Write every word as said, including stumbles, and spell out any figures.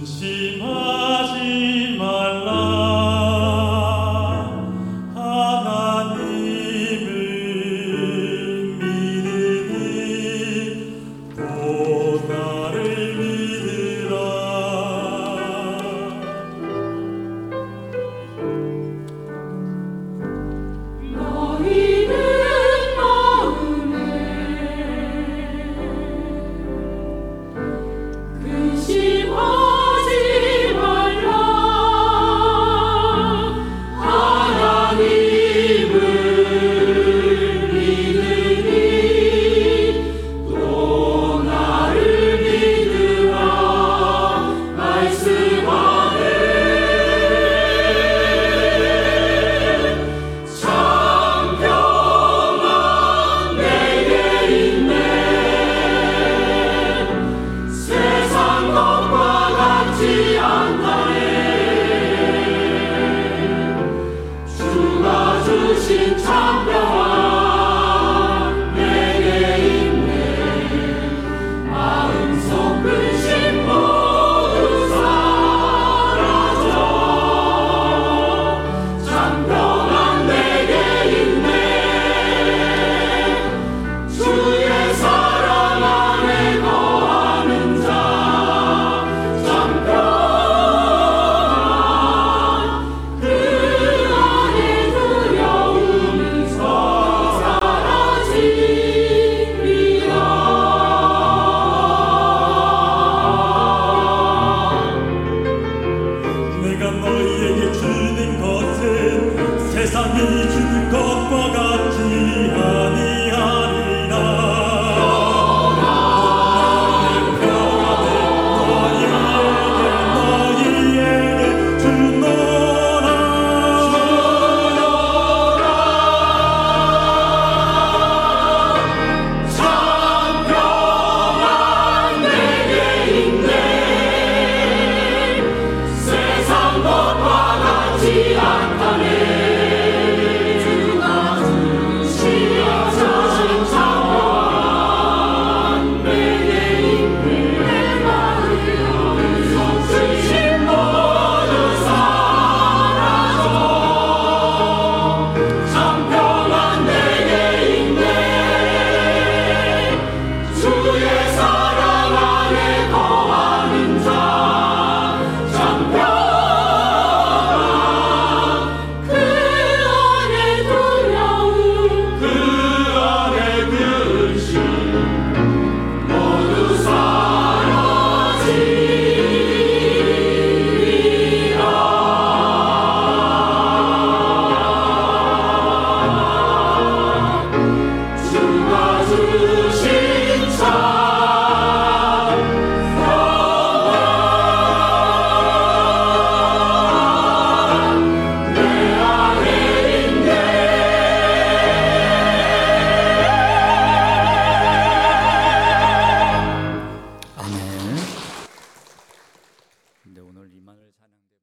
근심하지 말라. 하나님을 믿으니 또 나를 믿으라. 너희는 마음에 근심하지 말라. 하나님을 믿으니 또 나를 믿으라 말씀하네. 참 평안 내게 있네. 세상 것과 같지 않다네. 주가 주신 참 평안 내게 있네. 마음속 근심 모두 사라져. 참 평안 내게 있네. 주의 사랑 안에 거하는 자. 참 평안 그 안에 두려움이 사라지리라. 내가 너희에게 주는 것은 세상이 주는 것과 같지 아니하리라. 평안을 너희에게 너희에게 주노라. 참 평안 내게 있네. 세상 것과 같지 않다네. 주가 주신 참 평안 내게 있네. 내 마음속 근심 모두 사라져. 참 평안 내게 있네. 주의 사랑 안에 거하는 자. 참 평안 그 안에 두려움 그 안에 근심 모두 사라지리라. 주가 주신 참 평안 내 안에 있네. 아멘. 근데 오늘 이만을 찬양대